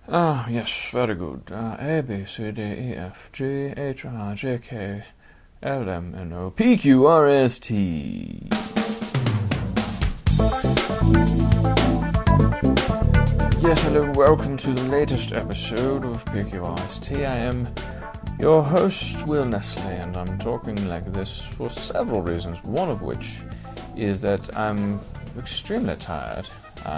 Ah, yes, very good. A, B, C, D, E, F, G, H, I, J, K, L, M, N, O, P, Q, R, S, T. Yes, hello, welcome to the latest episode of PQRST. I am your host, Will Nestle, and I'm talking like this for several reasons, one of which is that I'm extremely tired.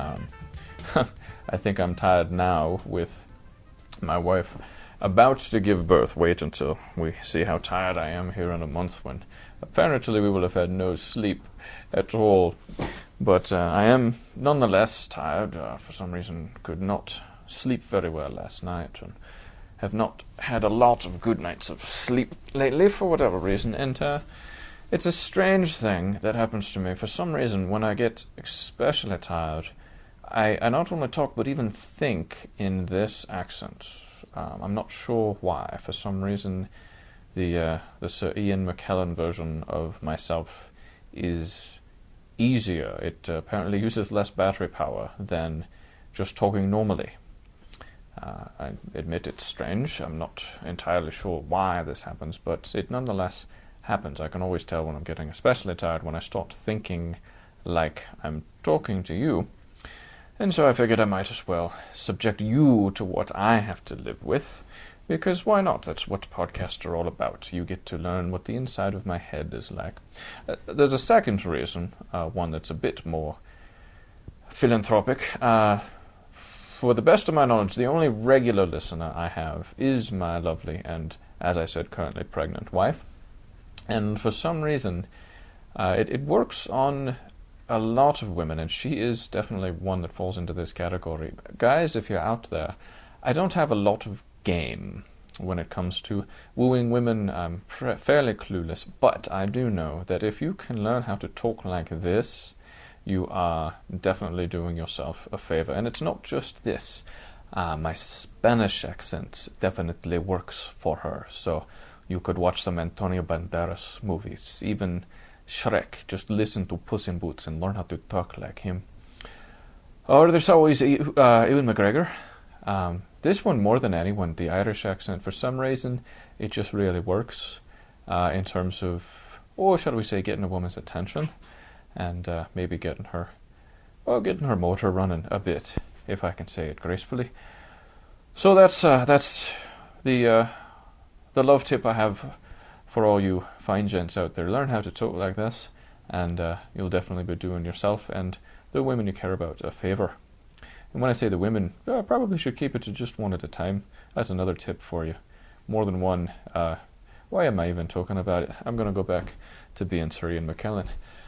I think I'm tired now with my wife about to give birth. Wait until we see how tired I am here in a month when apparently we will have had no sleep at all. But I am nonetheless tired. For some reason could not sleep very well last night and have not had a lot of good nights of sleep lately for whatever reason. And it's a strange thing that happens to me. For some reason, when I get especially tired, I not only talk but even think in this accent. I'm not sure why. For some reason, the Sir Ian McKellen version of myself is easier. It apparently uses less battery power than just talking normally. I admit it's strange. I'm not entirely sure why this happens, but it nonetheless happens. I can always tell when I'm getting especially tired when I start thinking like I'm talking to you. And so I figured I might as well subject you to what I have to live with, because why not? That's what podcasts are all about. You get to learn what the inside of my head is like. There's a second reason, one that's a bit more philanthropic. For the best of my knowledge, the only regular listener I have is my lovely and, as I said, currently pregnant wife. And for some reason, it works on a lot of women, and she is definitely one that falls into this category. Guys, if you're out there, I don't have a lot of game when it comes to wooing women. I'm fairly clueless, but I do know that if you can learn how to talk like this, you are definitely doing yourself a favor. And it's not just this. My Spanish accent definitely works for her, so you could watch some Antonio Banderas movies, even Shrek. Just listen to Puss in Boots and learn how to talk like him. Or there's always Ewan McGregor. This one, more than anyone, the Irish accent, for some reason, it just really works in terms of, shall we say, getting a woman's attention and maybe getting her motor running a bit, if I can say it gracefully. So that's the love tip I have for all you fine gents out there. Learn how to talk like this, and you'll definitely be doing yourself and the women you care about a favor. And when I say the women, I probably should keep it to just one at a time. That's another tip for you. More than one. Why am I even talking about it? I'm going to go back to being Sir Ian McKellen.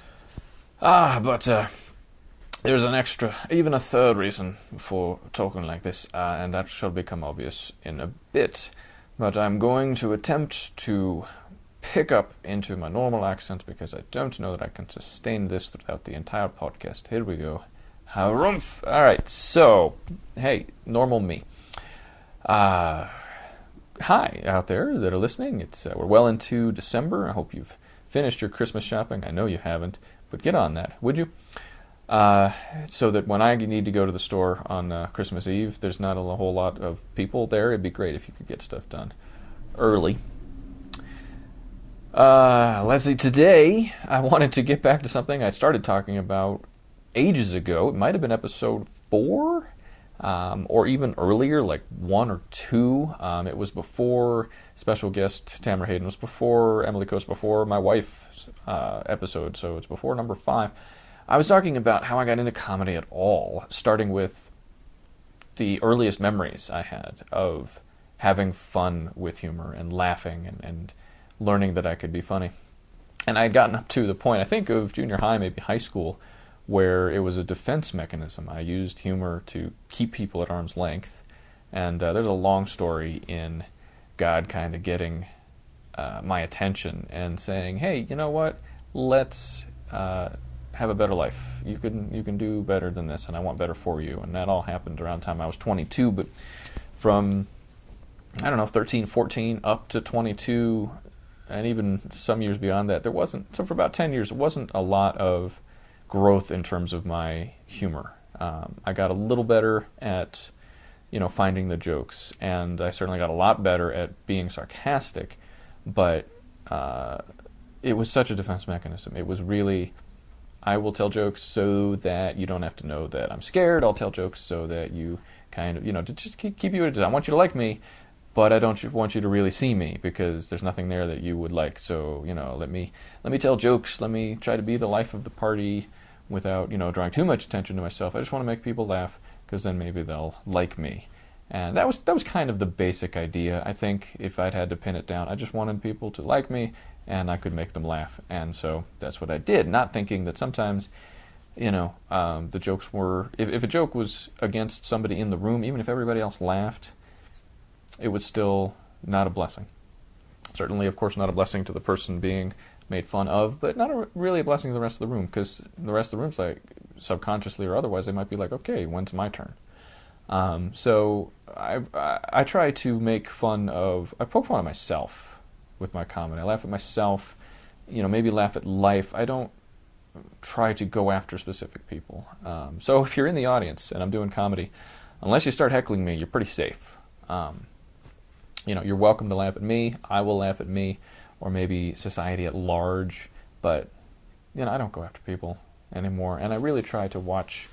But there's an extra, even a third reason for talking like this, and that shall become obvious in a bit. But I'm going to attempt to pick up into my normal accent because I don't know that I can sustain this throughout the entire podcast. Here we go. Harumph! Alright, so, hey, normal me. Hi out there that are listening. It's we're well into December. I hope you've finished your Christmas shopping. I know you haven't, but get on that, would you? So that when I need to go to the store on Christmas Eve, there's not a whole lot of people there. It'd be great if you could get stuff done early. Let's see, today I wanted to get back to something I started talking about ages ago. It might have been episode 4, or even earlier, like 1 or 2. It was before special guest Tamara Hayden, it was before Emily Coates, before my wife's episode, so it's before number 5. I was talking about how I got into comedy at all, starting with the earliest memories I had of having fun with humor and laughing and learning that I could be funny. And I had gotten up to the point, I think, of junior high, maybe high school, where it was a defense mechanism. I used humor to keep people at arm's length. And there's a long story in God kind of getting my attention and saying, hey, you know what, let's have a better life. You can do better than this, and I want better for you. And that all happened around the time I was 22, but from, 13, 14, up to 22, and even some years beyond that, so for about 10 years, it wasn't a lot of growth in terms of my humor. I got a little better at finding the jokes, and I certainly got a lot better at being sarcastic, but it was such a defense mechanism. It was really, I will tell jokes so that you don't have to know that I'm scared. I'll tell jokes so that you kind of, to just keep you at a distance. I want you to like me, but I don't want you to really see me because there's nothing there that you would like. So, let me tell jokes. Let me try to be the life of the party without, drawing too much attention to myself. I just want to make people laugh because then maybe they'll like me. And that was kind of the basic idea. I think if I'd had to pin it down, I just wanted people to like me and I could make them laugh. And so that's what I did, not thinking that sometimes, the jokes were, if a joke was against somebody in the room, even if everybody else laughed, it was still not a blessing. Certainly, of course, not a blessing to the person being made fun of, but not really a blessing to the rest of the room, because the rest of the room's like, subconsciously or otherwise, they might be like, okay, when's my turn? So I try to make fun of, I poke fun at myself with my comedy. I laugh at myself, maybe laugh at life. I don't try to go after specific people. So if you're in the audience and I'm doing comedy, unless you start heckling me, you're pretty safe. You're welcome to laugh at me. I will laugh at me, or maybe society at large. But, I don't go after people anymore. And I really try to watch.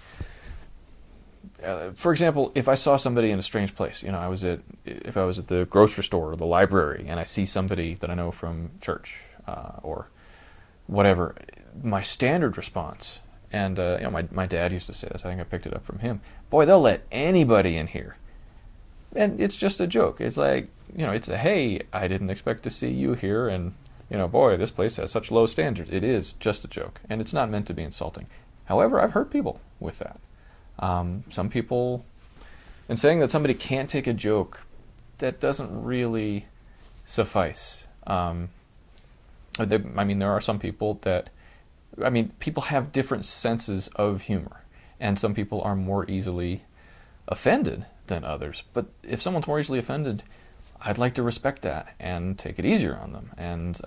For example, if I saw somebody in a strange place, if I was at the grocery store or the library and I see somebody that I know from church or whatever, my standard response, and my dad used to say this, I think I picked it up from him, boy, they'll let anybody in here. And it's just a joke. It's like, it's a, hey, I didn't expect to see you here, and, boy, this place has such low standards. It is just a joke, and it's not meant to be insulting. However, I've hurt people with that. Some people, and saying that somebody can't take a joke, that doesn't really suffice. There are some people that, people have different senses of humor, and some people are more easily offended than others. But if someone's more easily offended, I'd like to respect that and take it easier on them. And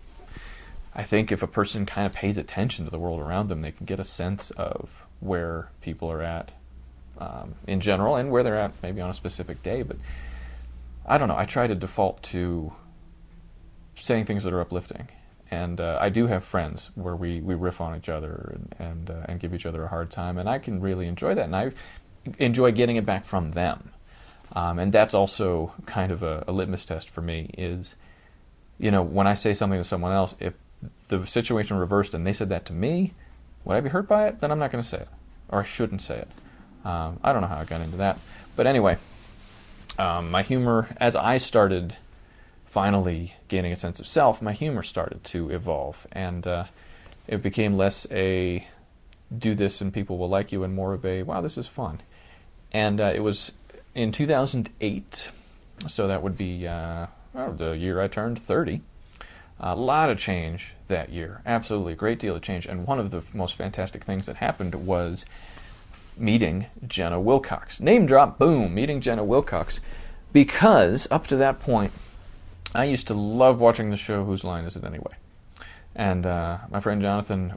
I think if a person kind of pays attention to the world around them, they can get a sense of where people are at in general and where they're at maybe on a specific day. But I don't know. I try to default to saying things that are uplifting. And I do have friends where we riff on each other and give each other a hard time. And I can really enjoy that. And I enjoy getting it back from them. And that's also kind of a litmus test for me is, when I say something to someone else, if the situation reversed and they said that to me, would I be hurt by it? Then I'm not going to say it. Or I shouldn't say it. I don't know how I got into that. But anyway, my humor, as I started finally gaining a sense of self, my humor started to evolve. And it became less a do this and people will like you and more of a, wow, this is fun. And it was in 2008, so that would be the year I turned 30. A lot of change that year, absolutely, a great deal of change. And one of the most fantastic things that happened was meeting Jenna Wilcox. Name drop, boom, meeting Jenna Wilcox. Because up to that point, I used to love watching the show Whose Line Is It Anyway? And my friend Jonathan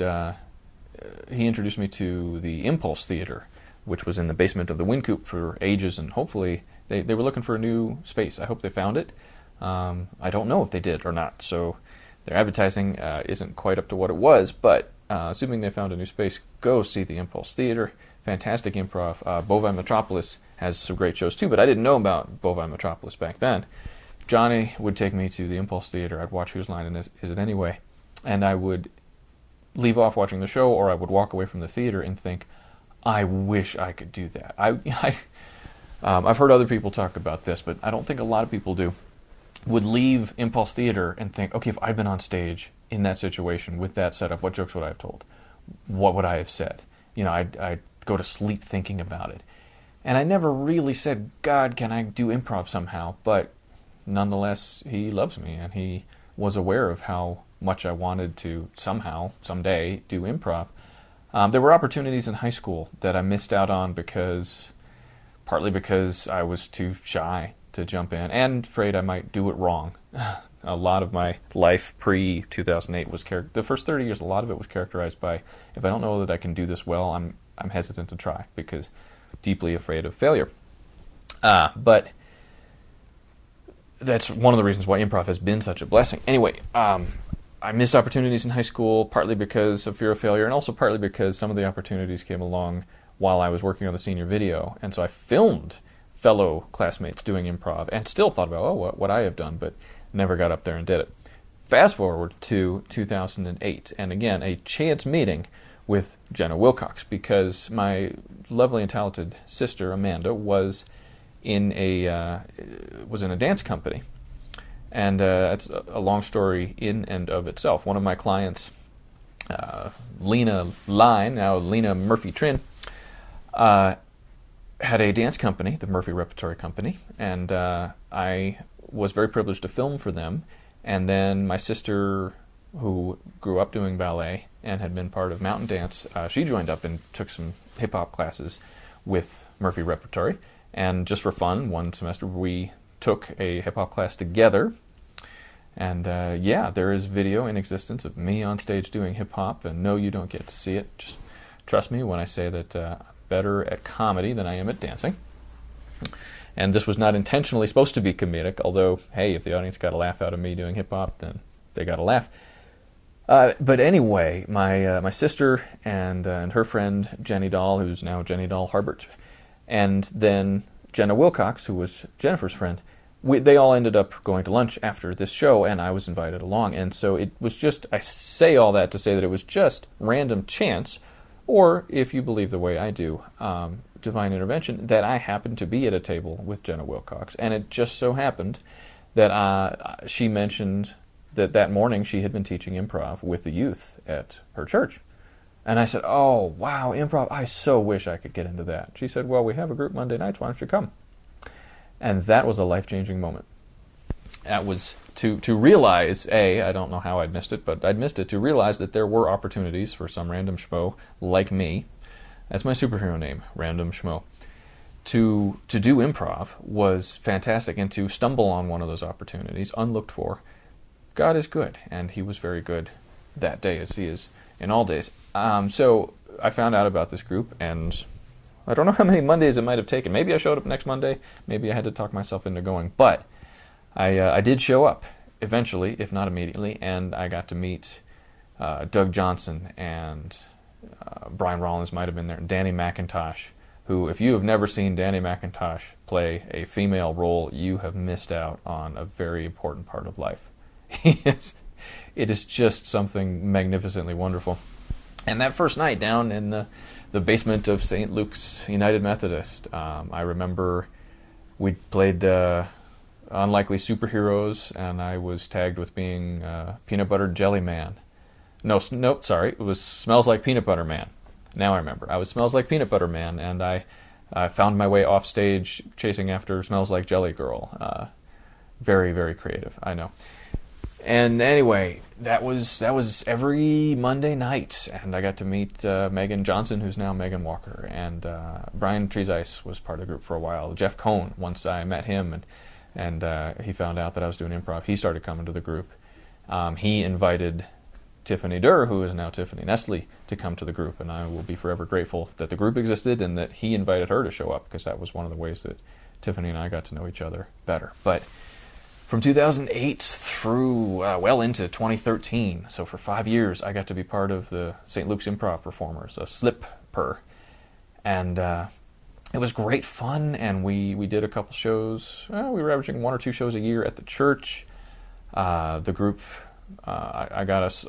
he introduced me to the Impulse Theater, which was in the basement of the Wind Coop for ages, and hopefully they were looking for a new space. I hope they found it. I don't know if they did or not, so their advertising isn't quite up to what it was, but assuming they found a new space, go see the Impulse Theater. Fantastic improv. Bovine Metropolis has some great shows too, but I didn't know about Bovine Metropolis back then. Johnny would take me to the Impulse Theater. I'd watch Whose Line Is It Anyway? And I would leave off watching the show, or I would walk away from the theater and think, I wish I could do that. I've heard other people talk about this, but I don't think a lot of people do. Would leave Impulse Theater and think, okay, if I'd been on stage in that situation with that setup, what jokes would I have told? What would I have said? I'd go to sleep thinking about it. And I never really said, God, can I do improv somehow? But nonetheless, he loves me, and he was aware of how much I wanted to somehow, someday, do improv. There were opportunities in high school that I missed out on partly because I was too shy to jump in, and afraid I might do it wrong. A lot of my life pre-2008 was the first 30 years, a lot of it was characterized by, if I don't know that I can do this well, I'm hesitant to try, because deeply afraid of failure. But that's one of the reasons why improv has been such a blessing. Anyway, I missed opportunities in high school, partly because of fear of failure, and also partly because some of the opportunities came along while I was working on the senior video. And so I filmed fellow classmates doing improv and still thought about, what I have done, but never got up there and did it. Fast forward to 2008, and again, a chance meeting with Jenna Wilcox, because my lovely and talented sister, Amanda, was in a dance company. And it's a long story in and of itself. One of my clients, Lena Line, now Lena Murphy Trin, had a dance company, the Murphy Repertory Company, and I was very privileged to film for them. And then my sister, who grew up doing ballet and had been part of mountain dance, she joined up and took some hip-hop classes with Murphy Repertory. And just for fun, one semester we took a hip-hop class together. And there is video in existence of me on stage doing hip-hop, and no, you don't get to see it. Just trust me when I say that I'm better at comedy than I am at dancing. And this was not intentionally supposed to be comedic, although, hey, if the audience got a laugh out of me doing hip-hop, then they got a laugh. But anyway, my sister and her friend Jenny Dahl, who's now Jenny Dahl Harbert, and then Jenna Wilcox, who was Jennifer's friend, they all ended up going to lunch after this show, and I was invited along. And so it was just, I say all that to say that it was just random chance, or if you believe the way I do, divine intervention, that I happened to be at a table with Jenna Wilcox. And it just so happened that she mentioned that morning she had been teaching improv with the youth at her church. And I said, oh, wow, improv, I so wish I could get into that. She said, well, we have a group Monday nights, why don't you come? And that was a life-changing moment. That was to realize, I don't know how I'd missed it, but I'd missed it, to realize that there were opportunities for some random schmo like me. That's my superhero name, Random Schmo. To do improv was fantastic, and to stumble on one of those opportunities, unlooked for. God is good, and he was very good that day, as he is in all days. So I found out about this group, and I don't know how many Mondays it might have taken. Maybe I showed up next Monday. Maybe I had to talk myself into going. But I did show up eventually, if not immediately, and I got to meet Doug Johnson, and Brian Rollins might have been there, and Danny McIntosh, who, if you have never seen Danny McIntosh play a female role, you have missed out on a very important part of life. It is just something magnificently wonderful. And that first night down in the basement of St. Luke's United Methodist, I remember we played Unlikely Superheroes, and I was tagged with being Peanut Butter Jelly Man. Nope, sorry, it was Smells Like Peanut Butter Man. Now I remember. I was Smells Like Peanut Butter Man, and I found my way off stage chasing after Smells Like Jelly Girl. Very, very creative, I know. And anyway, that was every Monday night, and I got to meet Megan Johnson, who's now Megan Walker, and Brian Treesice was part of the group for a while. Jeff Cohn, once I met him, and he found out that I was doing improv, he started coming to the group. He invited Tiffany Durr, who is now Tiffany Nestle, to come to the group, and I will be forever grateful that the group existed and that he invited her to show up, because that was one of the ways that Tiffany and I got to know each other better. But from 2008 through well into 2013, so for 5 years, I got to be part of the St. Luke's Improv Performers, a slip-per, and it was great fun. And we did a couple shows. We were averaging 1 or 2 shows a year at the church. The group, I got us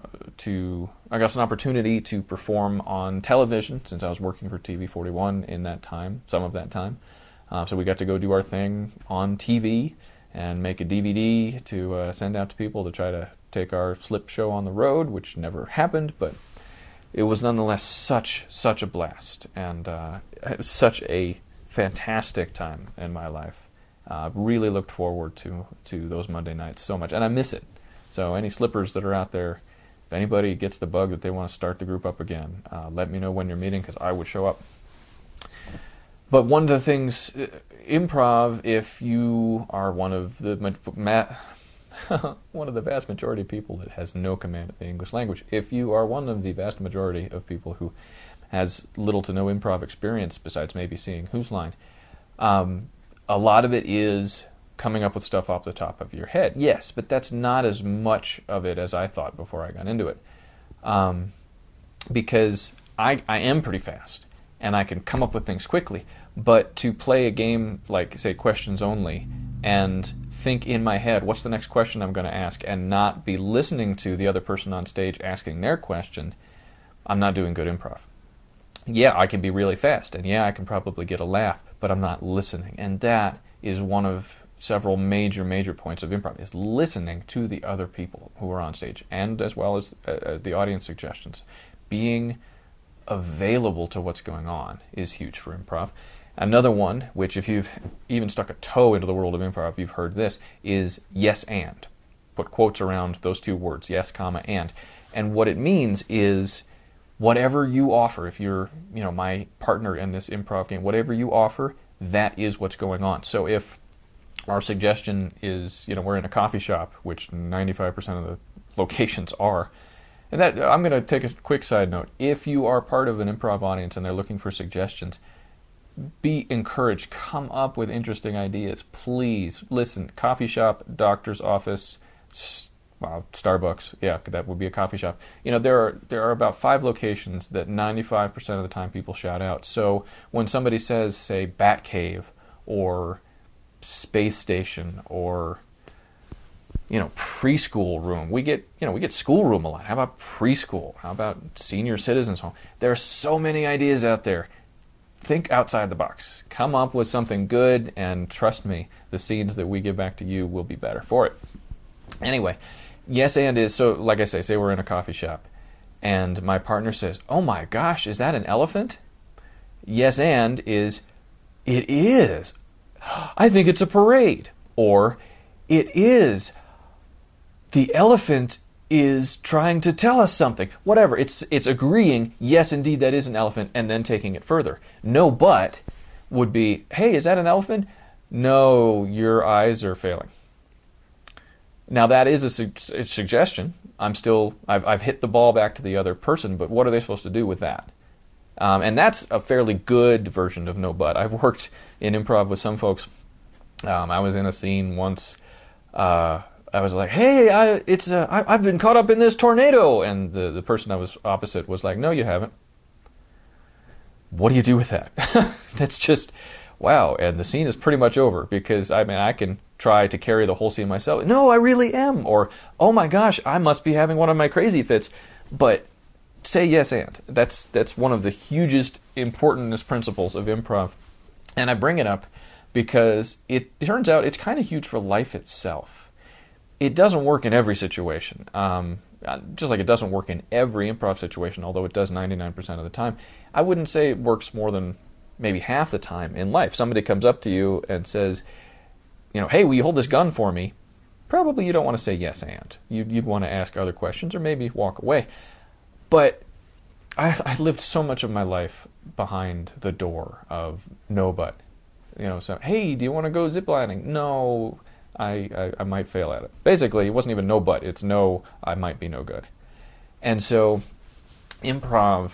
an opportunity to perform on television, since I was working for TV 41 in that time, some of that time. So we got to go do our thing on TV and make a DVD to send out to people to try to take our slip show on the road, which never happened, but it was nonetheless such a blast, and such a fantastic time in my life. Really looked forward to those Monday nights so much, and I miss it. So any slippers that are out there, if anybody gets the bug that they want to start the group up again, let me know when you're meeting, because I would show up. But one of the things, improv, if you are one of the vast majority of people that has no command of the English language, if you are one of the vast majority of people who has little to no improv experience besides maybe seeing Whose Line, a lot of it is coming up with stuff off the top of your head. Yes, but that's not as much of it as I thought before I got into it. Because I am pretty fast, and I can come up with things quickly. But to play a game like, say, questions only, and think in my head, what's the next question I'm going to ask, and not be listening to the other person on stage asking their question, I'm not doing good improv. Yeah, I can be really fast, and yeah, I can probably get a laugh, but I'm not listening. And that is one of several major points of improv, is listening to the other people who are on stage, and as well as the audience suggestions. Being available to what's going on is huge for improv. Another one, which if you've even stuck a toe into the world of improv, you've heard this, is yes and. Put quotes around those two words, yes, comma, and. And what it means is whatever you offer, if you're, my partner in this improv game, whatever you offer, that is what's going on. So if our suggestion is, we're in a coffee shop, which 95% of the locations are, and that I'm going to take a quick side note. If you are part of an improv audience and they're looking for suggestions, be encouraged. Come up with interesting ideas. Please. Listen, coffee shop, doctor's office, Starbucks. Yeah, that would be a coffee shop. There are about 5 locations that 95% of the time people shout out. So when somebody says, say, Batcave or space station or preschool room, we get schoolroom a lot. How about preschool? How about senior citizens home? There are so many ideas out there. Think outside the box. Come up with something good, and trust me, the scenes that we give back to you will be better for it. Anyway, yes and is, so like I say we're in a coffee shop, and my partner says, oh my gosh, is that an elephant? Yes and is, it is. I think it's a parade. Or, it is. The elephant is trying to tell us something. Whatever. It's agreeing, yes, indeed, that is an elephant, and then taking it further. No, but would be, hey, is that an elephant? No, your eyes are failing. Now, that is a suggestion. I've hit the ball back to the other person, but what are they supposed to do with that? And that's a fairly good version of no but. I've worked in improv with some folks. I was in a scene once. I was like, hey, I've been caught up in this tornado. And the person I was opposite was like, no, you haven't. What do you do with that? That's just, wow. And the scene is pretty much over because, I can try to carry the whole scene myself. No, I really am. Or, oh my gosh, I must be having one of my crazy fits. But say yes and. That's one of the hugest, importantest principles of improv. And I bring it up because it turns out it's kind of huge for life itself. It doesn't work in every situation, just like it doesn't work in every improv situation, although it does 99% of the time. I wouldn't say it works more than maybe half the time in life. Somebody comes up to you and says, hey, will you hold this gun for me? Probably you don't want to say yes and. You'd want to ask other questions or maybe walk away. But I lived so much of my life behind the door of no but. So, hey, do you want to go ziplining? No, I might fail at it. Basically, it wasn't even no but. It's no, I might be no good. And so, improv,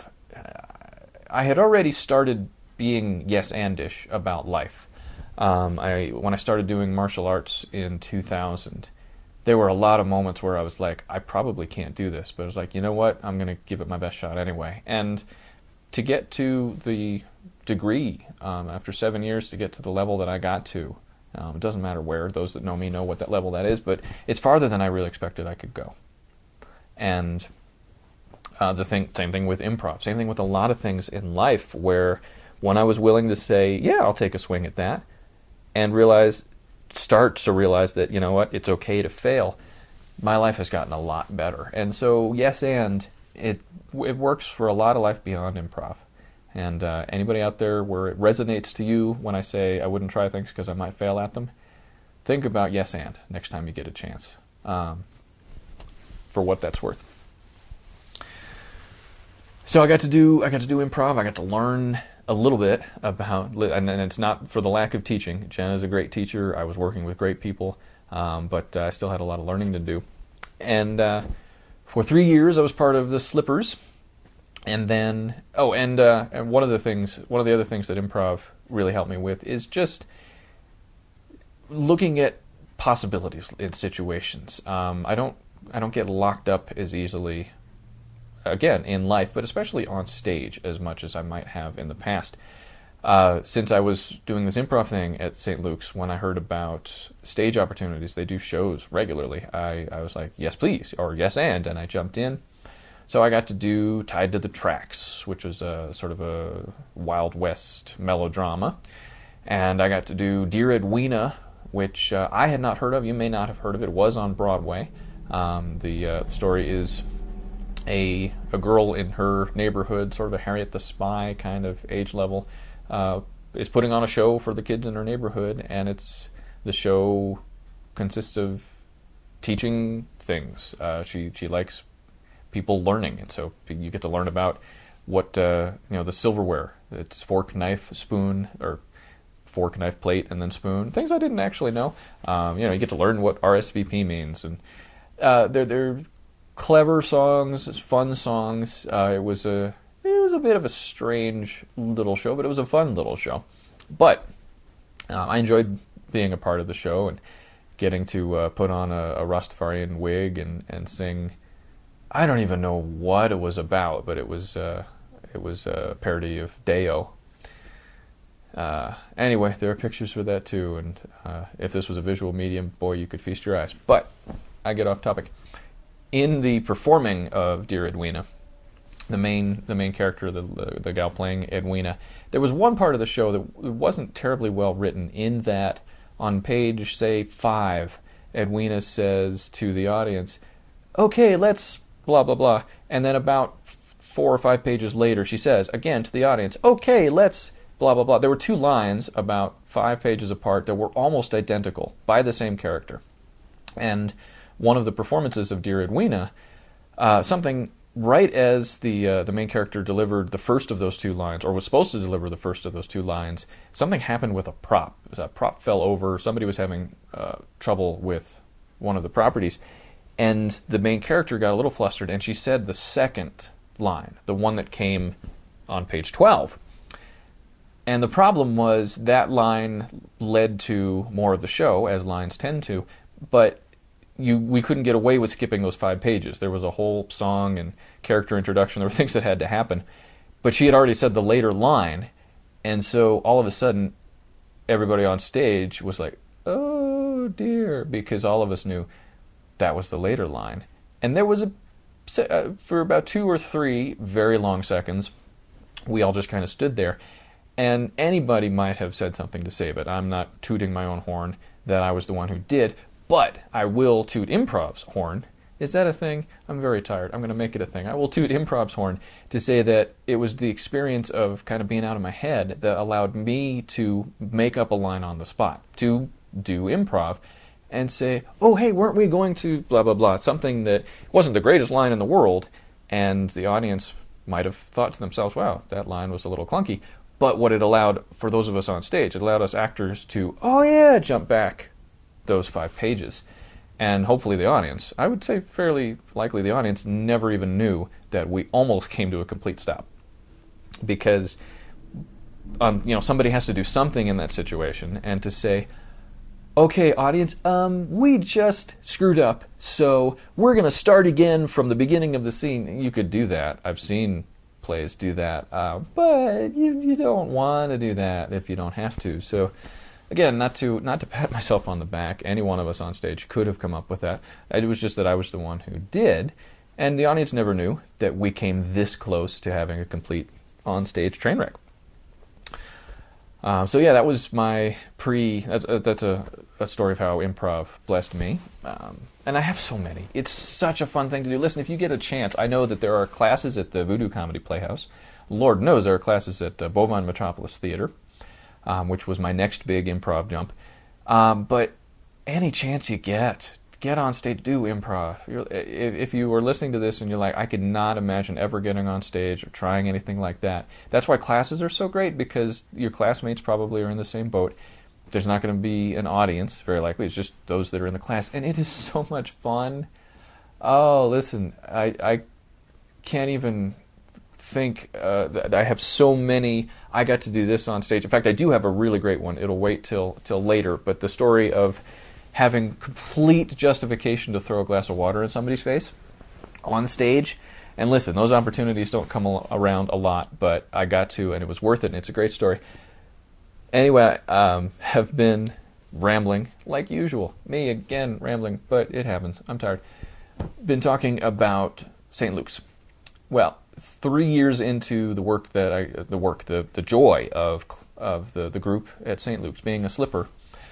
I had already started being yes and-ish about life. When I started doing martial arts in 2000, there were a lot of moments where I was like, I probably can't do this. But I was like, you know what? I'm going to give it my best shot anyway. And to get to the degree, after 7 years, to get to the level that I got to, it doesn't matter where. Those that know me know what that level that is, but it's farther than I really expected I could go. And same thing with improv. Same thing with a lot of things in life where when I was willing to say, yeah, I'll take a swing at that, and start to realize that, you know what, it's okay to fail, my life has gotten a lot better. And so, yes, and it works for a lot of life beyond improv. And anybody out there where it resonates to you when I say I wouldn't try things because I might fail at them, think about yes and next time you get a chance, for what that's worth. So I got to do improv. I got to learn a little bit about, and it's not for the lack of teaching. Jen is a great teacher. I was working with great people, but I still had a lot of learning to do. And for 3 years, I was part of the Slippers. And then, and one of the other things that improv really helped me with is just looking at possibilities in situations. I don't get locked up as easily, again, in life, but especially on stage as much as I might have in the past. Since I was doing this improv thing at St. Luke's, when I heard about stage opportunities, they do shows regularly, I was like, yes please, or yes and I jumped in. So I got to do Tied to the Tracks, which was a sort of a Wild West melodrama. And I got to do Dear Edwina, which I had not heard of. You may not have heard of it. It was on Broadway. The story is a girl in her neighborhood, sort of a Harriet the Spy kind of age level, is putting on a show for the kids in her neighborhood, and the show consists of teaching things. She likes people learning, and so you get to learn about what the silverware. It's fork, knife, spoon, or fork, knife, plate, and then spoon. Things I didn't actually know. You get to learn what RSVP means, and they're clever songs, fun songs. It was a bit of a strange little show, but it was a fun little show. But I enjoyed being a part of the show and getting to put on a Rastafarian wig and sing. I don't even know what it was about, but it was a parody of Deo. Anyway, there are pictures for that too, and if this was a visual medium, boy, you could feast your eyes. But I get off topic. In the performing of Dear Edwina, the main character, the gal playing Edwina, there was one part of the show that wasn't terribly well written, in that on page, say, 5, Edwina says to the audience, okay, let's blah, blah, blah. And then about 4 or 5 pages later, she says, again to the audience, okay, let's blah, blah, blah. There were 2 lines about 5 pages apart that were almost identical by the same character. And one of the performances of Dear Edwina, something right as the main character delivered the first of those 2 lines, or was supposed to deliver the first of those 2 lines, something happened with a prop. A prop fell over. Somebody was having trouble with one of the properties. And the main character got a little flustered, and she said the second line, the one that came on page 12. And the problem was that line led to more of the show, as lines tend to, but we couldn't get away with skipping those 5 pages. There was a whole song and character introduction. There were things that had to happen. But she had already said the later line, and so all of a sudden, everybody on stage was like, oh dear, because all of us knew that was the later line. And there was for about 2 or 3 very long seconds, we all just kind of stood there, and anybody might have said something to save it. I'm not tooting my own horn that I was the one who did, but I will toot improv's horn. Is that a thing? I'm very tired. I'm going to make it a thing. I will toot improv's horn to say that it was the experience of kind of being out of my head that allowed me to make up a line on the spot, to do improv, and say, oh, hey, weren't we going to blah, blah, blah, something that wasn't the greatest line in the world, and the audience might have thought to themselves, wow, that line was a little clunky. But what it allowed for those of us on stage, it allowed us actors to, oh yeah, jump back those 5 pages. And hopefully the audience, I would say fairly likely the audience never even knew that we almost came to a complete stop. Because somebody has to do something in that situation, and to say, okay, audience, we just screwed up, so we're going to start again from the beginning of the scene. You could do that. I've seen plays do that, but you don't want to do that if you don't have to. So, again, not to pat myself on the back. Any one of us on stage could have come up with that. It was just that I was the one who did, and the audience never knew that we came this close to having a complete on-stage train wreck. So yeah, that was my that's a story of how improv blessed me. And I have so many. It's such a fun thing to do. Listen, if you get a chance, I know that there are classes at the Voodoo Comedy Playhouse. Lord knows there are classes at Bovine Metropolis Theater, which was my next big improv jump. But any chance you get on stage, do improv. If you are listening to this and you're like, I could not imagine ever getting on stage or trying anything like that. That's why classes are so great, because your classmates probably are in the same boat. There's not going to be an audience, very likely. It's just those that are in the class. And it is so much fun. Oh, listen, I can't even think that I have so many I got to do this on stage. In fact, I do have a really great one. It'll wait till later, but the story of having complete justification to throw a glass of water in somebody's face on stage. And listen, those opportunities don't come around a lot, but I got to, and it was worth it, and it's a great story. Anyway, have been rambling like usual. Me again rambling, but it happens. I'm tired. Been talking about St. Luke's. Well, 3 years into the joy of the group at St. Luke's, being a slipper,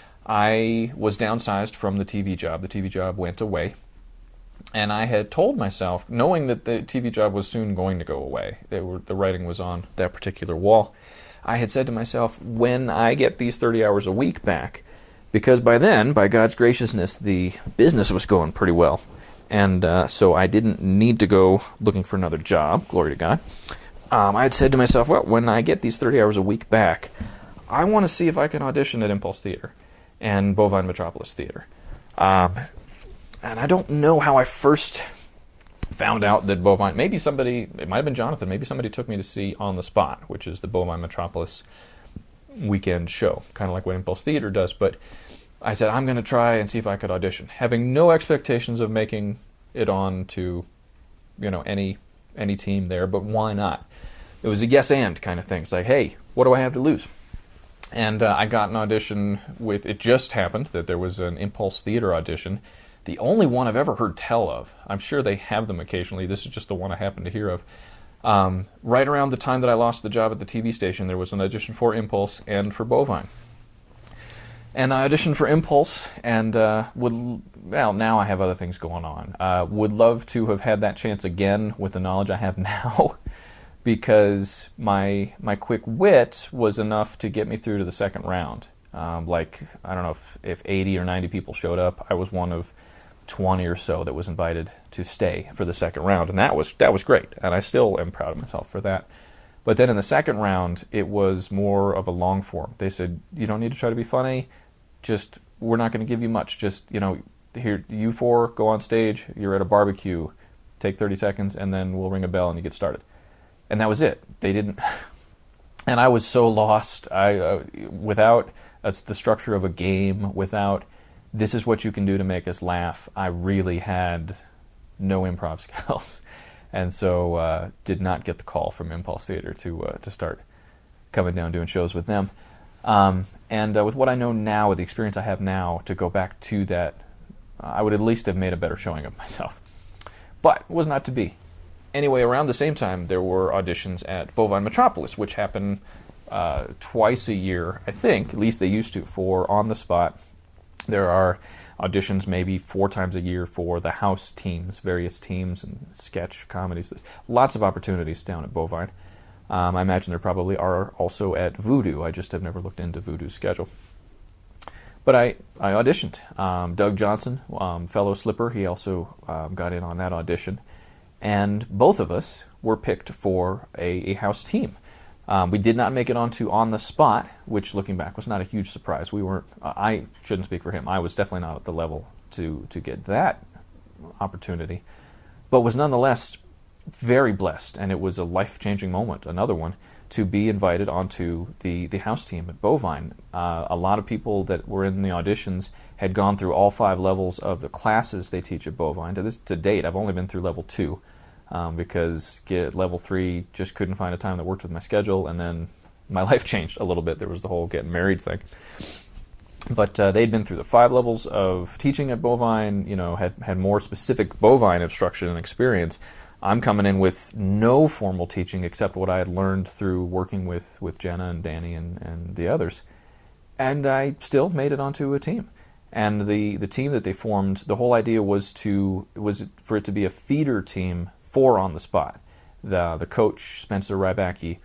I was downsized from the TV job. The TV job went away, and I had told myself, knowing that the TV job was soon going to go away, the writing was on that particular wall, I had said to myself, when I get these 30 hours a week back, because by then, by God's graciousness, the business was going pretty well. And so I didn't need to go looking for another job, glory to God. I had said to myself, well, when I get these 30 hours a week back, I want to see if I can audition at Impulse Theater and Bovine Metropolis Theater. And I don't know how I first found out that Bovine, it might have been Jonathan, maybe somebody took me to see On the Spot, which is the Bovine Metropolis weekend show, kind of like what Impulse Theater does, but I said, I'm going to try and see if I could audition, having no expectations of making it on to, any team there, but why not? It was a yes and kind of thing. It's like, hey, what do I have to lose? And I got an audition with, it just happened that there was an Impulse Theater audition, the only one I've ever heard tell of. I'm sure they have them occasionally. This is just the one I happen to hear of. Right around the time that I lost the job at the TV station, there was an audition for Impulse and for Bovine. And I auditioned for Impulse, and now I have other things going on. Would love to have had that chance again with the knowledge I have now, because my quick wit was enough to get me through to the second round. I don't know if 80 or 90 people showed up. I was one of 20 or so that was invited to stay for the second round, and that was great, and I still am proud of myself for that. But then in the second round, it was more of a long form. They said, you don't need to try to be funny, we're not going to give you much, here, you four go on stage, you're at a barbecue, take 30 seconds, and then we'll ring a bell and you get started. And that was it. They didn't, and I was so lost, without the structure of a game, without this is what you can do to make us laugh, I really had no improv skills. And so did not get the call from Impulse Theater to start coming down doing shows with them. And with what I know now, with the experience I have now, to go back to that, I would at least have made a better showing of myself. But it was not to be. Anyway, around the same time, there were auditions at Bovine Metropolis, which happen twice a year, I think, at least they used to, for On the Spot. There are auditions maybe 4 times a year for the house teams, various teams and sketch comedies. There's lots of opportunities down at Bovine. I imagine there probably are also at Voodoo. I just have never looked into Voodoo's schedule. But I auditioned. Doug Johnson, fellow slipper, he also got in on that audition. And both of us were picked for a house team. We did not make it onto On the Spot, which, looking back, was not a huge surprise. We weren't. I shouldn't speak for him. I was definitely not at the level to get that opportunity, but was nonetheless very blessed, and it was a life-changing moment, another one, to be invited onto the house team at Bovine. A lot of people that were in the auditions had gone through all 5 levels of the classes they teach at Bovine. To date, I've only been through level 2. Because level 3 just couldn't find a time that worked with my schedule, and then my life changed a little bit. There was the whole getting married thing. But they'd been through the 5 levels of teaching at Bovine, had more specific Bovine instruction and experience. I'm coming in with no formal teaching except what I had learned through working with Jenna and Danny and the others. And I still made it onto a team. And the team that they formed, the whole idea was for it to be a feeder team for On the Spot. The coach, Spencer Rybacki,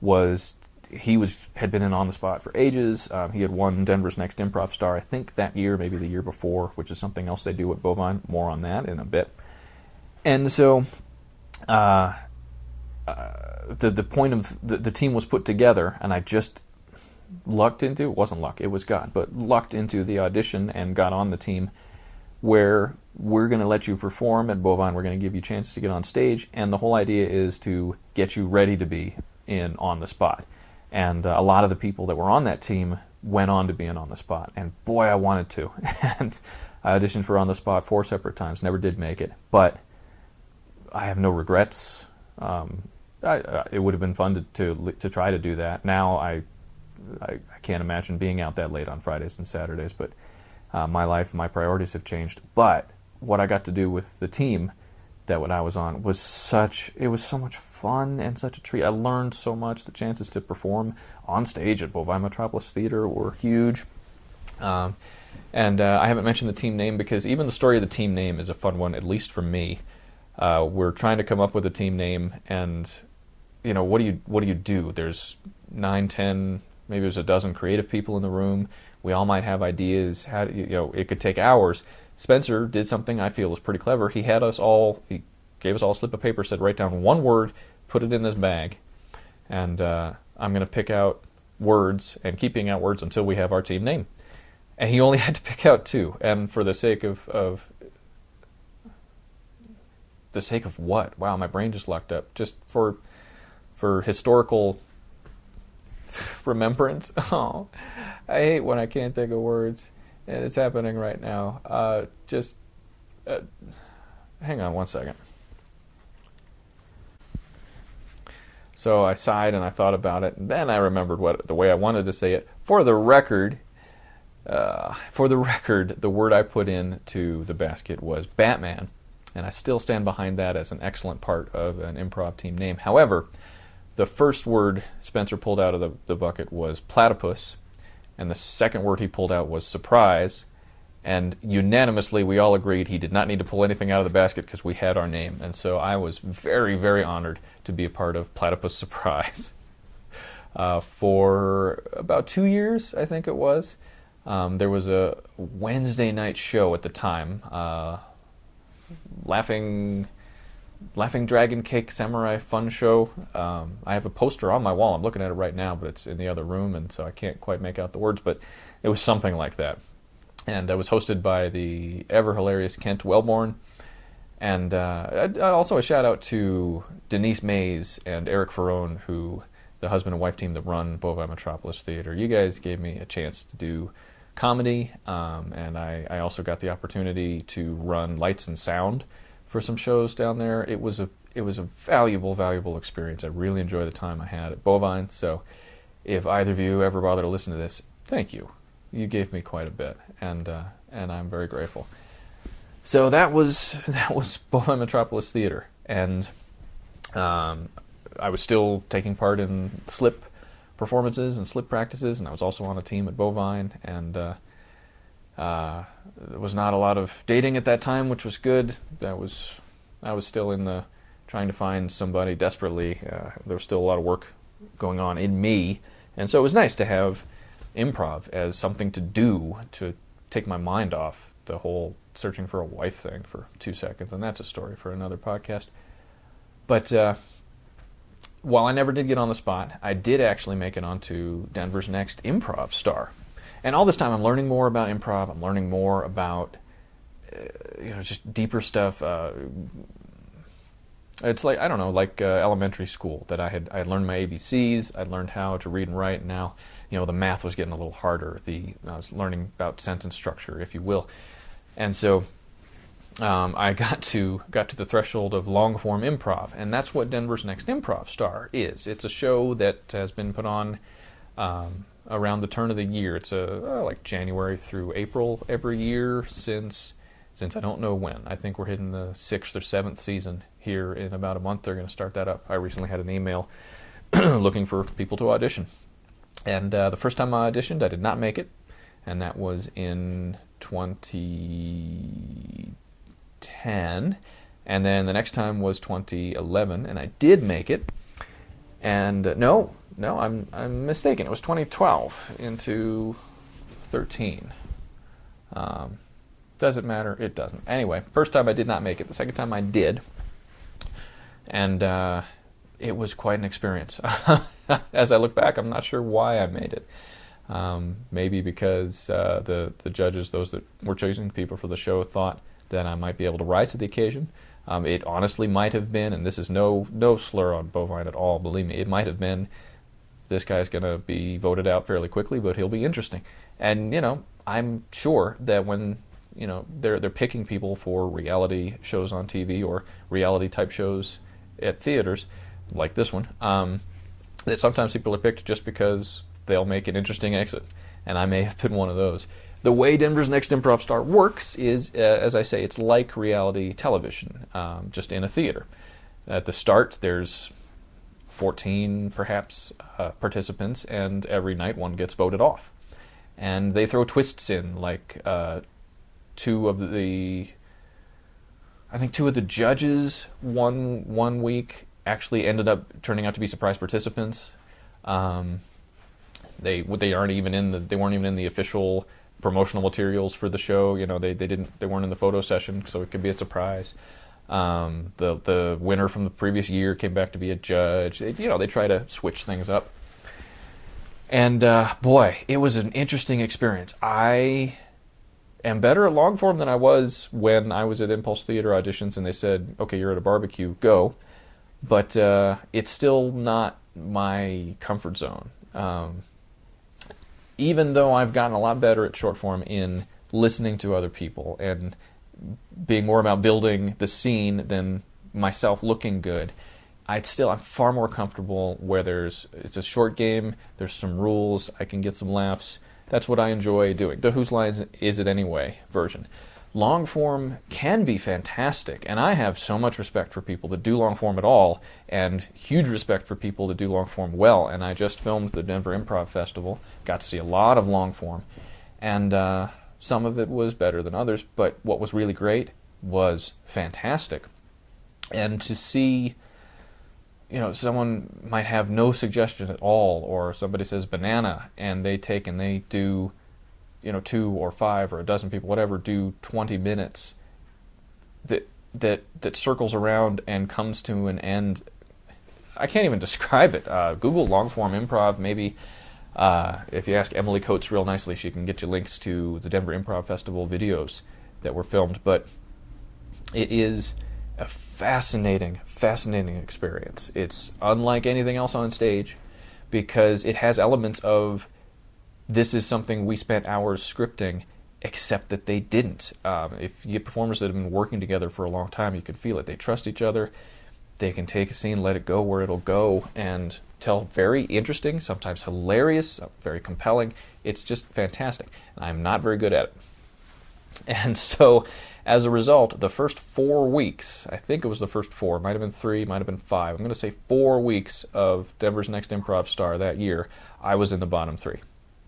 had been in On the Spot for ages. He had won Denver's Next Improv Star, I think that year, maybe the year before, which is something else they do at Bovine. More on that in a bit. And so the point of the team was put together, and I just lucked into, it wasn't luck, it was God, but lucked into the audition and got on the team where we're going to let you perform at Bovine, we're going to give you a chance to get on stage, and the whole idea is to get you ready to be in On the Spot. And a lot of the people that were on that team went on to being On the Spot. And boy, I wanted to. And I auditioned for On the Spot 4 separate times, never did make it. But I have no regrets. It would have been fun to try to do that. Now I can't imagine being out that late on Fridays and Saturdays, but my life, my priorities have changed. But what I got to do with the team that when I was on was so much fun and such a treat. I learned so much. The chances to perform on stage at Bovine Metropolis Theater were huge. And I haven't mentioned the team name because even the story of the team name is a fun one, at least for me. We're trying to come up with a team name, and what do you do? There's 9, 10, maybe there's a dozen creative people in the room. We all might have ideas. It could take hours. Spencer did something I feel was pretty clever. He gave us all a slip of paper, said write down one word, put it in this bag, and I'm going to pick out words and keep picking out words until we have our team name. And he only had to pick out 2. And for the sake of what? Wow, my brain just locked up. Just for historical remembrance. Oh, I hate when I can't think of words, and it's happening right now. Hang on one second. So I sighed and I thought about it, and then I remembered the way I wanted to say it. For the record, the word I put into the basket was Batman, and I still stand behind that as an excellent part of an improv team name. However, the first word Spencer pulled out of the bucket was platypus, and the second word he pulled out was surprise, and unanimously we all agreed he did not need to pull anything out of the basket because we had our name, and so I was very, very honored to be a part of Platypus Surprise. For about 2 years, I think it was, there was a Wednesday night show at the time, Laughing Dragon Cake Samurai Fun Show. I have a poster on my wall. I'm looking at it right now, but it's in the other room, and so I can't quite make out the words, but it was something like that. And it was hosted by the ever-hilarious Kent Wellborn. And also a shout-out to Denise Mays and Eric Ferrone, who the husband and wife team that run Bovine Metropolis Theater. You guys gave me a chance to do comedy, and I also got the opportunity to run lights and sound for some shows down there. It was a valuable experience. I really enjoyed the time I had at Bovine. So if either of you ever bother to listen to this, thank you. You gave me quite a bit, and I'm very grateful. So that was Bovine Metropolis Theater, and I was still taking part in slip performances and slip practices, and I was also on a team at Bovine, and there was not a lot of dating at that time, which was good. I was still in trying to find somebody desperately. There was still a lot of work going on in me, and so it was nice to have improv as something to do to take my mind off the whole searching for a wife thing for 2 seconds, and that's a story for another podcast. But while I never did get on the spot, I did actually make it onto Denver's Next Improv Star. And all this time I'm learning more about improv, I'm learning more about just deeper stuff. It's like, I don't know, like elementary school, that I had learned my ABCs, I'd learned how to read and write, and now the math was getting a little harder. I was learning about sentence structure, if you will. And so I got to the threshold of long-form improv, and that's what Denver's Next Improv Star is. It's a show that has been put on around the turn of the year. It's like January through April every year since I don't know when. I think we're hitting the 6th or 7th season here in about a month. They're going to start that up. I recently had an email looking for people to audition. And the first time I auditioned, I did not make it, and that was in 2010. And then the next time was 2011, and I did make it. And no, I'm mistaken. It was 2012 into 13. Doesn't matter. It doesn't. Anyway, first time I did not make it. The second time I did, and it was quite an experience. As I look back, I'm not sure why I made it. Maybe because the judges, those that were choosing people for the show, thought that I might be able to rise to the occasion. It honestly might have been, and this is no slur on Bovine at all, believe me, it might have been this guy's going to be voted out fairly quickly, but he'll be interesting. And, I'm sure that when, they're picking people for reality shows on TV or reality type shows at theaters, like this one, that sometimes people are picked just because they'll make an interesting exit. And I may have been one of those. The way Denver's Next Improv Star works is, as I say, it's like reality television, just in a theater. At the start, there's 14, perhaps, participants, and every night one gets voted off. And they throw twists in, like two of the judges one week actually ended up turning out to be surprise participants. They weren't even in the official promotional materials for the show. They weren't in the photo session, so it could be a surprise. The winner from the previous year came back to be a judge. They try to switch things up. And boy, it was an interesting experience. I am better at long form than I was when I was at Impulse Theater auditions and they said, okay, you're at a barbecue, go. But it's still not my comfort zone. Even though I've gotten a lot better at short form in listening to other people and being more about building the scene than myself looking good, I'm far more comfortable where it's a short game, there's some rules, I can get some laughs. That's what I enjoy doing. The Whose Lines Is It Anyway version. Long form can be fantastic, and I have so much respect for people that do long form at all, and huge respect for people that do long form well. And I just filmed the Denver Improv Festival, got to see a lot of long form, and some of it was better than others, but what was really great was fantastic. And to see, someone might have no suggestion at all, or somebody says banana, and they do 2 or 5 or a dozen people, whatever, do 20 minutes that circles around and comes to an end. I can't even describe it. Google long form improv. Maybe if you ask Emily Coates real nicely, she can get you links to the Denver Improv Festival videos that were filmed. But it is a fascinating experience. It's unlike anything else on stage because it has elements of this is something we spent hours scripting, except that they didn't. If you get performers that have been working together for a long time, you can feel it. They trust each other. They can take a scene, let it go where it'll go, and tell very interesting, sometimes hilarious, very compelling. It's just fantastic. I'm not very good at it. And so, as a result, the first 4 weeks, I think it was the first 4, might have been 3, might have been 5, I'm going to say 4 weeks of Denver's Next Improv Star that year, I was in the bottom 3.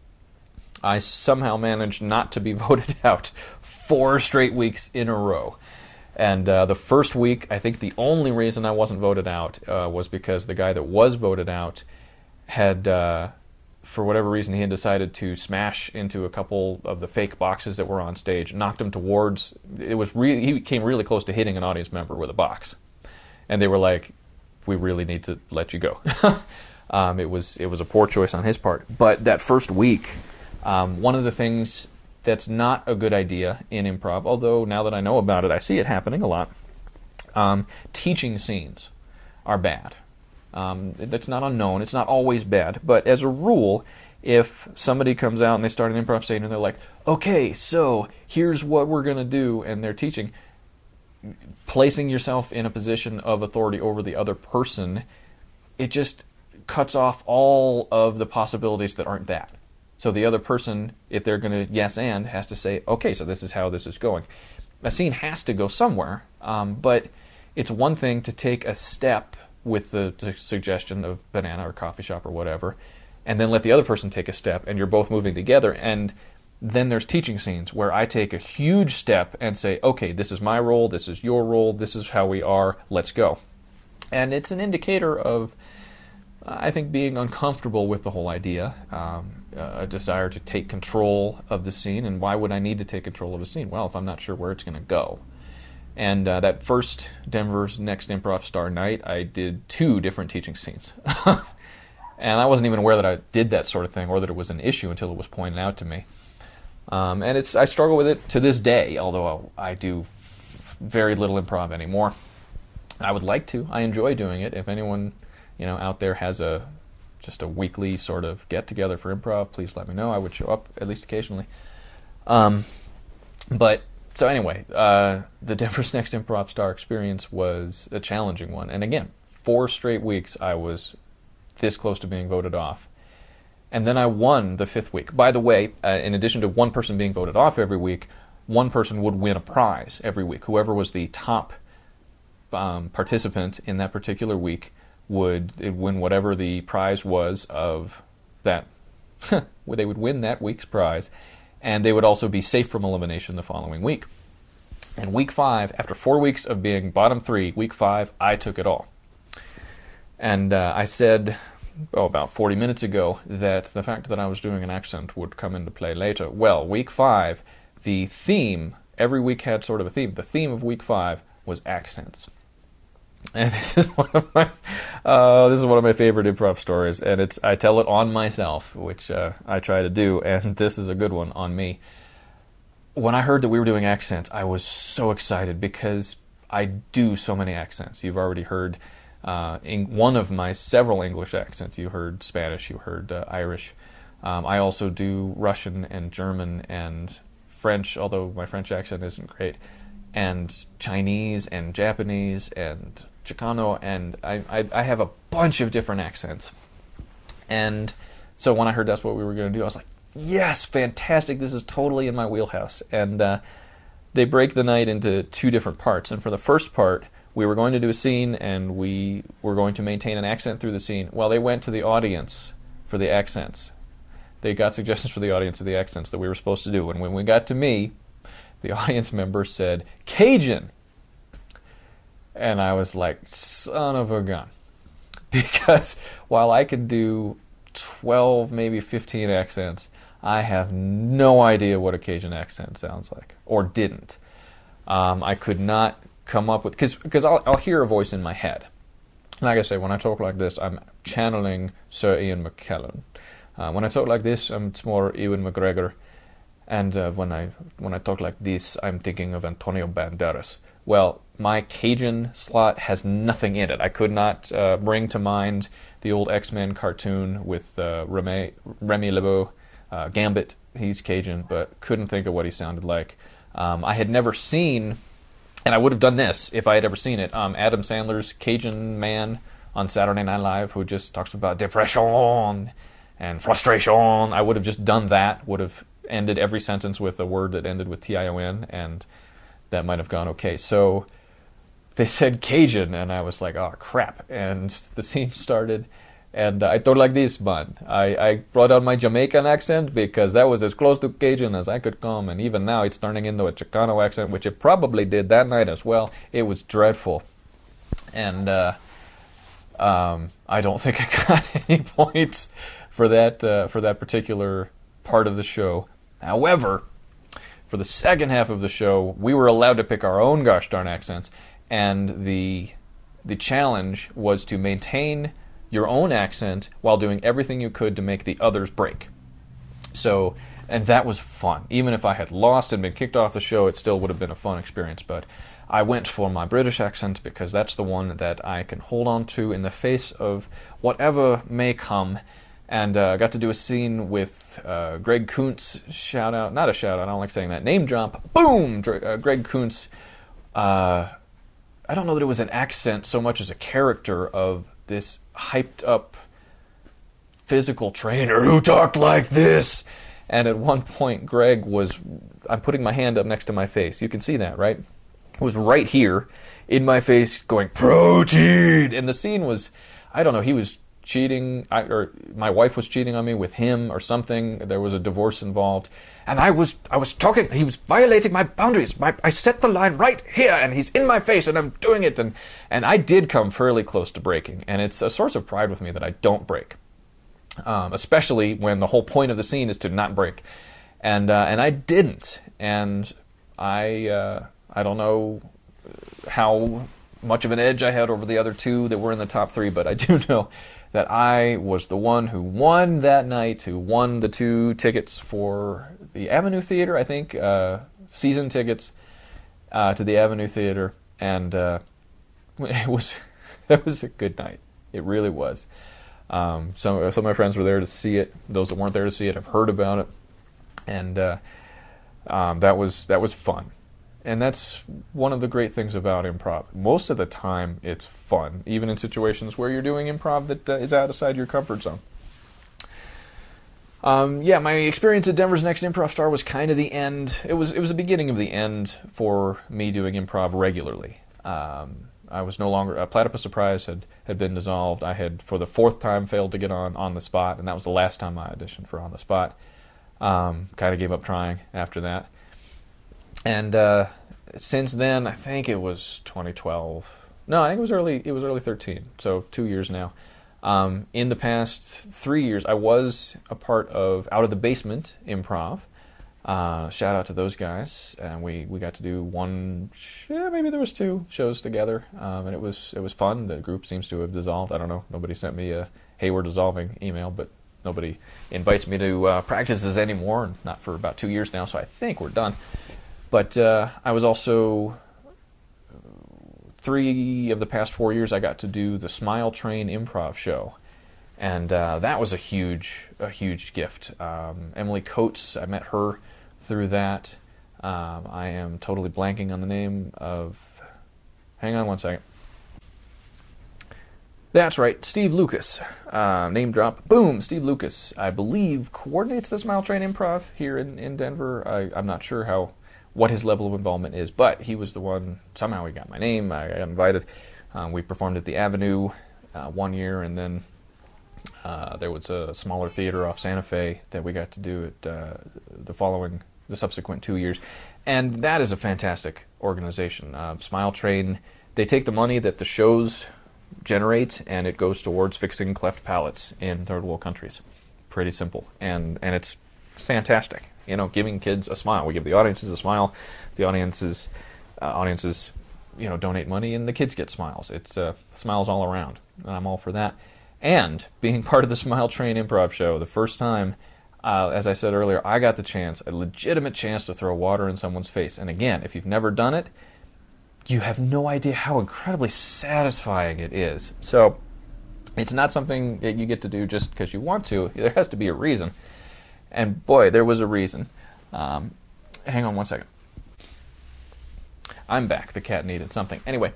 I somehow managed not to be voted out 4 straight weeks in a row. And the first week, I think the only reason I wasn't voted out was because the guy that was voted out had, for whatever reason, he had decided to smash into a couple of the fake boxes that were on stage, knocked him towards, he came really close to hitting an audience member with a box. And they were like, we really need to let you go. It was a poor choice on his part. But that first week, one of the things that's not a good idea in improv, although now that I know about it, I see it happening a lot, teaching scenes are bad. That's not unknown. It's not always bad. But as a rule, if somebody comes out and they start an improv scene and they're like, okay, so here's what we're going to do, and they're teaching, placing yourself in a position of authority over the other person, it just cuts off all of the possibilities that aren't that. So the other person, if they're going to yes and, has to say, okay, so this is how this is going. A scene has to go somewhere, but it's one thing to take a step with the suggestion of banana or coffee shop or whatever, and then let the other person take a step, and you're both moving together. And then there's teaching scenes where I take a huge step and say, okay, this is my role, this is your role, this is how we are, let's go. And it's an indicator of, I think, being uncomfortable with the whole idea, a desire to take control of the scene. And why would I need to take control of the scene? Well, if I'm not sure where it's going to go. And that first Denver's Next Improv Star night, I did 2 different teaching scenes. And I wasn't even aware that I did that sort of thing or that it was an issue until it was pointed out to me. And I struggle with it to this day, although I do very little improv anymore. I would like to. I enjoy doing it. If anyone out there has a just a weekly sort of get-together for improv, please let me know. I would show up at least occasionally. But, so anyway, the Denver's Next Improv Star experience was a challenging one. And again, 4 straight weeks I was this close to being voted off. And then I won the 5th week. By the way, in addition to one person being voted off every week, one person would win a prize every week. Whoever was the top participant in that particular week would win whatever the prize was of that. They would win that week's prize, and they would also be safe from elimination the following week. And week 5, after 4 weeks of being bottom 3, week 5, I took it all. And I said, about 40 minutes ago, that the fact that I was doing an accent would come into play later. Well, week 5, the theme, every week had sort of a theme. The theme of week 5 was accents. And this is one of my favorite improv stories, and I tell it on myself, which I try to do, and this is a good one on me. When I heard that we were doing accents, I was so excited because I do so many accents. You've already heard one of my several English accents. You heard Spanish, you heard Irish. I also do Russian and German and French, although my French accent isn't great, and Chinese and Japanese and Chicano, and I have a bunch of different accents. And so when I heard that's what we were going to do, I was like, yes, fantastic, this is totally in my wheelhouse. And they break the night into 2 different parts. And for the first part, we were going to do a scene, and we were going to maintain an accent through the scene. Well, they went to the audience for the accents. They got suggestions for the audience of the accents that we were supposed to do. And when we got to me, the audience member said, Cajun! And I was like, son of a gun. Because while I could do 12, maybe 15 accents, I have no idea what a Cajun accent sounds like, or didn't. I could not come up with, because I'll hear a voice in my head. Like I say, when I talk like this, I'm channeling Sir Ian McKellen. When I talk like this, it's more Ewan McGregor. And when I talk like this, I'm thinking of Antonio Banderas. Well, my Cajun slot has nothing in it. I could not bring to mind the old X-Men cartoon with Remy LeBeau, Gambit. He's Cajun, but couldn't think of what he sounded like. I had never seen, and I would have done this if I had ever seen it, Adam Sandler's Cajun Man on Saturday Night Live, who just talks about depression and frustration. I would have just done that, would have ended every sentence with a word that ended with T-I-O-N, and that might have gone okay. So they said Cajun, and I was like, oh, crap. And the scene started, and I thought like this, man. I brought out my Jamaican accent because that was as close to Cajun as I could come, and even now it's turning into a Chicano accent, which it probably did that night as well. It was dreadful. And I don't think I got any points for that particular part of the show. However, for the second half of the show, we were allowed to pick our own gosh darn accents, and the challenge was to maintain your own accent while doing everything you could to make the others break. So, and that was fun. Even if I had lost and been kicked off the show, it still would have been a fun experience. But I went for my British accent because that's the one that I can hold on to in the face of whatever may come. And I got to do a scene with Greg Kuntz, not a shout out, I don't like saying that, name drop, boom, Greg Kuntz. I don't know that it was an accent so much as a character of this hyped up physical trainer who talked like this. And at one point, Greg I'm putting my hand up next to my face. You can see that, right? It was right here in my face going, protein! And the scene was, I don't know, he was cheating, or my wife was cheating on me with him or something. There was a divorce involved. And I was talking, he was violating my boundaries. I set the line right here, and he's in my face, and I'm doing it. And I did come fairly close to breaking. And it's a source of pride with me that I don't break. Especially when the whole point of the scene is to not break. And I didn't. And I don't know how much of an edge I had over the other two that were in the top 3, but I do know that I was the one who won that night, who won the 2 tickets for the Avenue Theater, I think, season tickets to the Avenue Theater, and it was a good night. It really was. Some of my friends were there to see it. Those that weren't there to see it have heard about it, and that was fun. And that's one of the great things about improv. Most of the time, it's fun, even in situations where you're doing improv that is outside your comfort zone. My experience at Denver's Next Improv Star was kind of the end. It was the beginning of the end for me doing improv regularly. I was no longer... Platypus Surprise had been dissolved. I had, for the fourth time, failed to get on the spot, and that was the last time I auditioned for On the Spot. Kind of gave up trying after that. And since then, I think it was 2012. No, I think it was early 13, so 2 years now. In the past 3 years, I was a part of Out of the Basement Improv. Shout out to those guys, and we got to do maybe there was 2 shows together, and it was fun. The group seems to have dissolved. I don't know. Nobody sent me a "Hey, we're dissolving" email, but nobody invites me to practices anymore, and not for about 2 years now. So I think we're done. But I was also 3 of the past 4 years. I got to do the Smile Train Improv show. And that was a huge gift. Emily Coates, I met her through that. I am totally blanking on the name of... Hang on one second. That's right, Steve Lucas. Name drop. Boom, Steve Lucas. I believe coordinates the Smile Train Improv here in Denver. I'm not sure what his level of involvement is, but he was the one. Somehow he got my name. I got invited. We performed at the Avenue 1 year, and then there was a smaller theater off Santa Fe that we got to do at the subsequent 2 years. And that is a fantastic organization. Smile Train, they take the money that the shows generate and it goes towards fixing cleft palates in third world countries. Pretty simple. And it's fantastic. Giving kids a smile. We give the audiences a smile. The audiences donate money and the kids get smiles. It's smiles all around. And I'm all for that. And being part of the Smile Train Improv show, the first time, as I said earlier, I got a legitimate chance to throw water in someone's face. And again, if you've never done it, you have no idea how incredibly satisfying it is. So it's not something that you get to do just because you want to. There has to be a reason. And boy, there was a reason. Hang on one second. I'm back. The cat needed something. Anyway.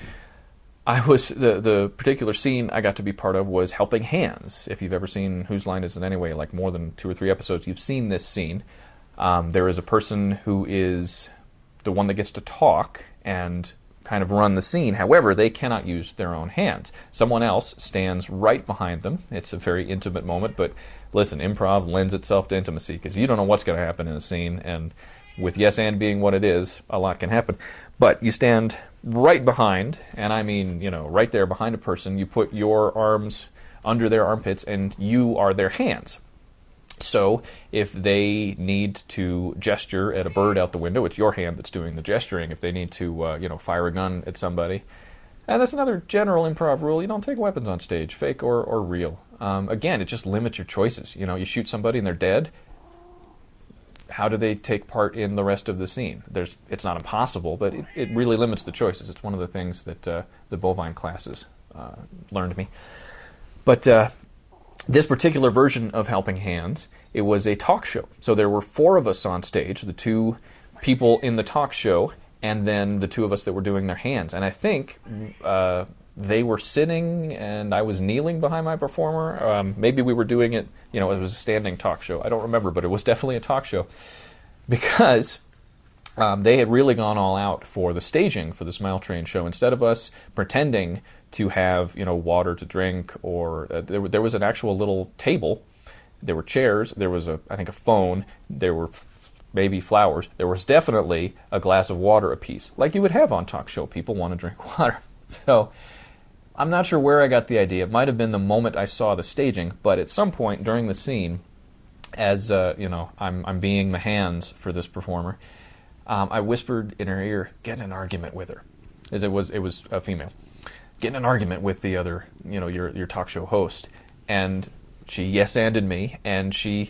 The particular scene I got to be part of was Helping Hands. If you've ever seen Whose Line Is It Anyway, like more than 2 or 3 episodes, you've seen this scene. There is a person who is the one that gets to talk and kind of run the scene. However, they cannot use their own hands. Someone else stands right behind them. It's a very intimate moment, but listen, improv lends itself to intimacy because you don't know what's going to happen in a scene, and with yes and being what it is, a lot can happen. But you stand right behind, and I mean, right there behind a person. You put your arms under their armpits, and you are their hands. So if they need to gesture at a bird out the window, it's your hand that's doing the gesturing. If they need to, fire a gun at somebody. And that's another general improv rule. You don't take weapons on stage, fake or real. Again, it just limits your choices. You shoot somebody and they're dead. How do they take part in the rest of the scene? It's not impossible, but it really limits the choices. It's one of the things that the bovine classes learned me. But this particular version of Helping Hands, it was a talk show. So there were 4 of us on stage, the 2 people in the talk show, and then the 2 of us that were doing their hands. And I think they were sitting and I was kneeling behind my performer. Maybe we were doing it, it was a standing talk show. I don't remember, but it was definitely a talk show because they had really gone all out for the staging for the Smile Train show. Instead of us pretending to have, water to drink or there was an actual little table. There were chairs. There was I think a phone. There were maybe flowers. There was definitely a glass of water apiece, like you would have on talk show. People want to drink water. So I'm not sure where I got the idea. It might have been the moment I saw the staging, but at some point during the scene, as I'm being the hands for this performer, I whispered in her ear, "Get in an argument with her," as it was a female. Get in an argument with the other, your talk show host, and she yes-anded me, and she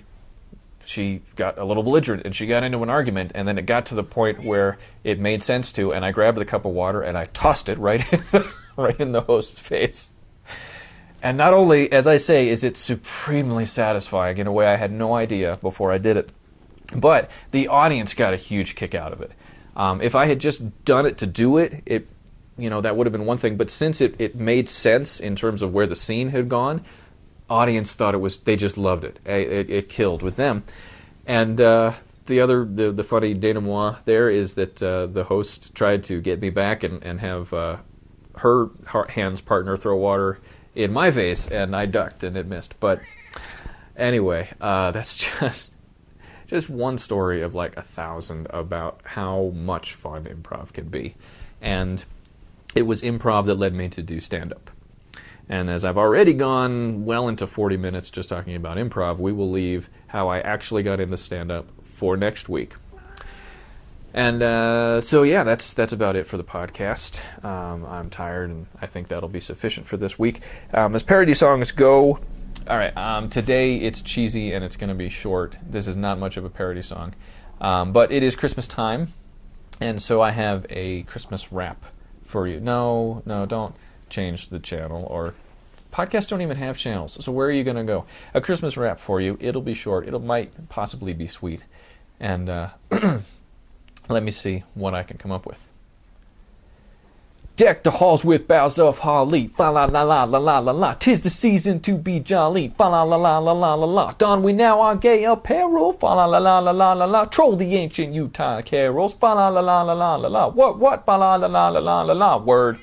got a little belligerent, and she got into an argument, and then it got to the point where it made sense to, and I grabbed the cup of water and I tossed it right in the host's face. And not only, as I say, is it supremely satisfying in a way I had no idea before I did it, but the audience got a huge kick out of it. If I had just done it to do it, that would have been one thing. But since it made sense in terms of where the scene had gone, audience thought they just loved it. It killed with them. And the funny denouement there is that the host tried to get me back and have her hand's partner throw water in my face, and I ducked and it missed. But anyway, that's just one story of like 1,000 about how much fun improv can be. And it was improv that led me to do stand-up. And as I've already gone well into 40 minutes just talking about improv, we will leave how I actually got into stand-up for next week. And that's about it for the podcast. I'm tired, and I think that'll be sufficient for this week. As parody songs go, all right, today it's cheesy and it's going to be short. This is not much of a parody song, but it is Christmas time, and so I have a Christmas rap for you. No, don't change the channel, or podcasts don't even have channels, so where are you going to go? A Christmas rap for you. It'll be short. It might possibly be sweet, and let me see what I can come up with. Deck the halls with boughs of holly, fa la la la la la la la. 'Tis the season to be jolly, fa la la la la la la la. Don we now our gay apparel, fa la la la la la la la. Troll the ancient Utah carols, fa la la la la la la la. What, fa la la la la la la la. Word.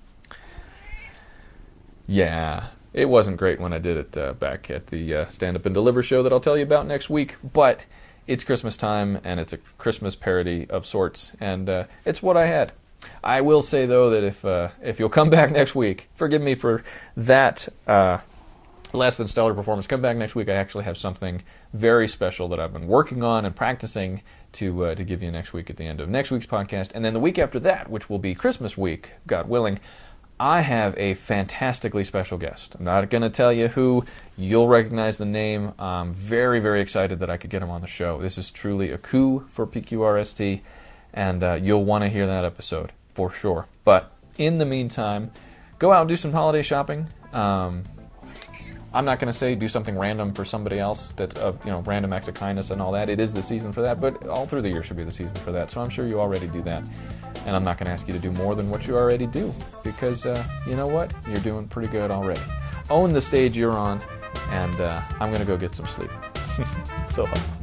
Yeah, it wasn't great when I did it back at the Stand Up and Deliver show that I'll tell you about next week, but it's Christmas time, and it's a Christmas parody of sorts, and it's what I had. I will say, though, that if you'll come back next week, forgive me for that less than stellar performance, come back next week. I actually have something very special that I've been working on and practicing to give you next week at the end of next week's podcast. And then the week after that, which will be Christmas week, God willing, I have a fantastically special guest. I'm not going to tell you who. You'll recognize the name. I'm very, very excited that I could get him on the show. This is truly a coup for PQRST, and you'll want to hear that episode for sure. But in the meantime, go out and do some holiday shopping. I'm not going to say do something random for somebody else, that random acts of kindness and all that. It is the season for that, but all through the year should be the season for that. So I'm sure you already do that. And I'm not going to ask you to do more than what you already do, because you know what? You're doing pretty good already. Own the stage you're on, and I'm going to go get some sleep. So long.